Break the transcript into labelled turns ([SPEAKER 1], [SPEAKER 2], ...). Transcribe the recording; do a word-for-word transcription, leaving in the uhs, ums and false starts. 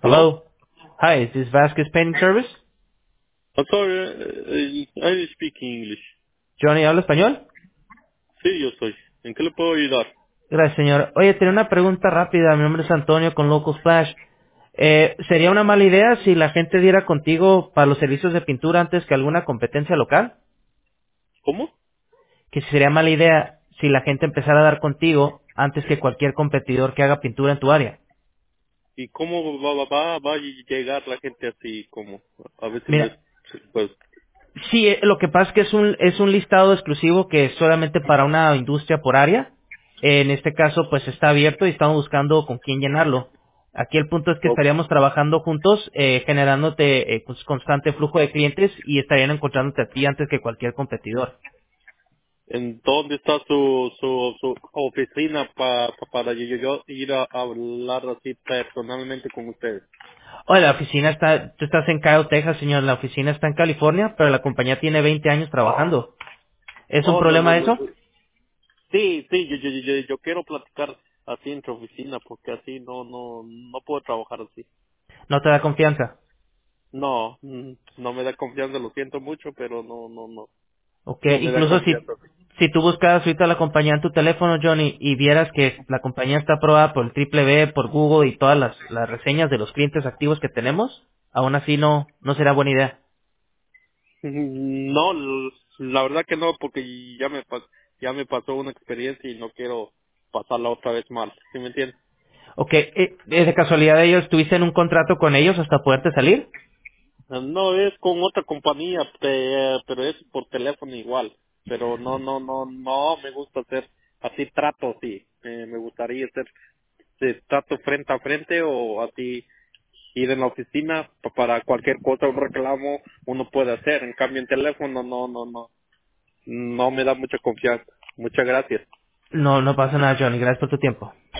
[SPEAKER 1] Hello?
[SPEAKER 2] Hello. Hi, is this Vasquez Painting Service?
[SPEAKER 1] I'm sorry, eh, eh, I speak English.
[SPEAKER 2] Johnny, ¿habla español?
[SPEAKER 1] Sí, yo soy. ¿En qué le puedo ayudar?
[SPEAKER 2] Gracias, señor. Oye, tenía una pregunta rápida. Mi nombre es Antonio con Local Splash. Eh, ¿Sería una mala idea si la gente diera contigo para los servicios de pintura antes que alguna competencia local?
[SPEAKER 1] ¿Cómo?
[SPEAKER 2] Que si sería mala idea si la gente empezara a dar contigo antes que cualquier competidor que haga pintura en tu área.
[SPEAKER 1] ¿Y cómo va, va, va, va a llegar la gente así como? A ver si les...
[SPEAKER 2] Mira,
[SPEAKER 1] Pues,
[SPEAKER 2] sí, eh, lo que pasa es que es un, es un listado exclusivo que es solamente para una industria por área. En este caso, pues está abierto y estamos buscando con quién llenarlo. Aquí el punto es que
[SPEAKER 1] o-
[SPEAKER 2] estaríamos trabajando juntos, eh, generándote eh, pues, constante flujo de clientes y estarían encontrándote a ti antes que cualquier competidor.
[SPEAKER 1] ¿en dónde está su, su, su oficina pa, pa- para yo, yo- yo ir a hablar así personalmente con ustedes?
[SPEAKER 2] Oye, la oficina está, tú estás en Kyle, Texas, señor, la oficina está en California, pero la compañía tiene veinte años trabajando. ¿Es un
[SPEAKER 1] Oh, no, no,
[SPEAKER 2] problema
[SPEAKER 1] no.
[SPEAKER 2] eso?
[SPEAKER 1] Sí, sí, yo, yo, yo, yo yo quiero platicar así en tu oficina porque así no, no, no puedo trabajar así.
[SPEAKER 2] ¿No te da confianza?
[SPEAKER 1] No, mm, no me da confianza, lo siento mucho, pero no, no, no,
[SPEAKER 2] Ok,
[SPEAKER 1] no me da
[SPEAKER 2] incluso si,
[SPEAKER 1] confianza.
[SPEAKER 2] si tú buscas ahorita la compañía en tu teléfono, Johnny, y vieras que la compañía está aprobada por el Triple B, por Google y todas las, las reseñas de los clientes activos que tenemos, aún así no, no será buena idea.
[SPEAKER 1] No, l- la verdad que no, porque ya me pas- ya me pasó una experiencia y no quiero pasarla otra vez mal, ¿sí me entiendes?
[SPEAKER 2] Ok, eh, ¿es de casualidad ellos estuviste en un contrato con ellos hasta poderte salir?
[SPEAKER 1] No es con otra compañía, pe- pero es por teléfono igual, pero no, no, no, no me gusta hacer así trato, sí, Eh, me gustaría hacer eh, trato frente a frente o así ir en la oficina pa- para cualquier cosa, un reclamo uno puede hacer, en cambio en teléfono no, no, no, no me da mucha confianza. Muchas gracias.
[SPEAKER 2] No, no pasa nada, Johnny, gracias por tu tiempo.